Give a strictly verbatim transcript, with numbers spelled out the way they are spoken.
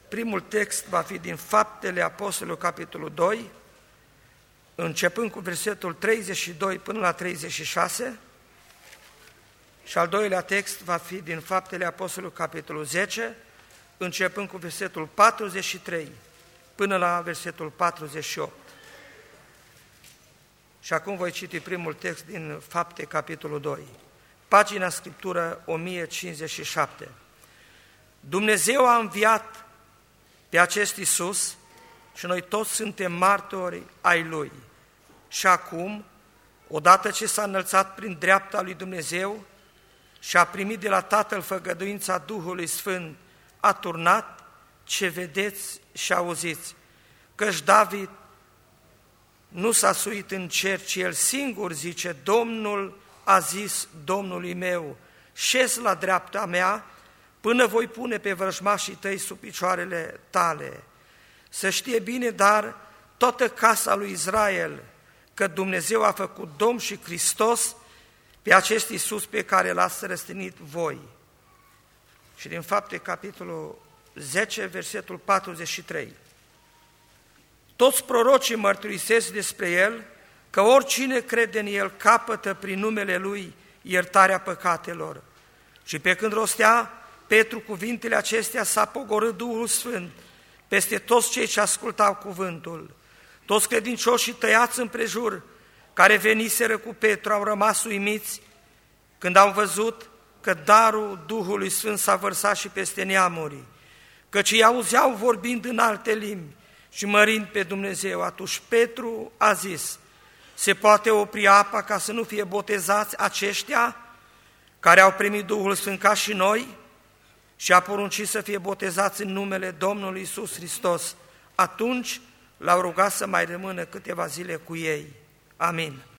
Primul text va fi din Faptele Apostolilor, capitolul doi, începând cu versetul treizeci și doi până la treizeci și șase, și al doilea text va fi din Faptele Apostolilor, capitolul zece, începând cu versetul patruzeci și trei până la versetul patruzeci și opt. Și acum voi citi primul text din Fapte, capitolul doi, pagina Scriptură o mie cincizeci și șapte. Dumnezeu a înviat pe acest Iisus și noi toți suntem martori ai Lui. Și acum, odată ce s-a înălțat prin dreapta lui Dumnezeu și a primit de la Tatăl făgăduința Duhului Sfânt, a turnat ce vedeți și auziți, căci David nu s-a suit în cer, ci el singur zice, Domnul a zis Domnului meu, șez la dreapta mea, până voi pune pe vrăjmașii tăi sub picioarele tale. Să știe bine, dar, toată casa lui Israel, că Dumnezeu a făcut Domn și Hristos pe acest Iisus pe care l-ați răstignit voi. Și din Fapte, capitolul zece, versetul patruzeci și trei. Toți prorocii mărturisesc despre El că oricine crede în El capătă prin numele Lui iertarea păcatelor. Și pe când rostea Petru cuvintele acestea, s-a pogorât Duhul Sfânt peste toți cei ce ascultau cuvântul. Toți credincioșii tăiați împrejur, care veniseră cu Petru, au rămas uimiți când au văzut că darul Duhului Sfânt s-a vărsat și peste neamuri, căci îi auzeau vorbind în alte limbi și mărind pe Dumnezeu. Atunci Petru a zis, se poate opri apa ca să nu fie botezați aceștia care au primit Duhul Sfânt ca și noi? Și a poruncit să fie botezați în numele Domnului Iisus Hristos. Atunci l-au rugat să mai rămână câteva zile cu ei. Amin.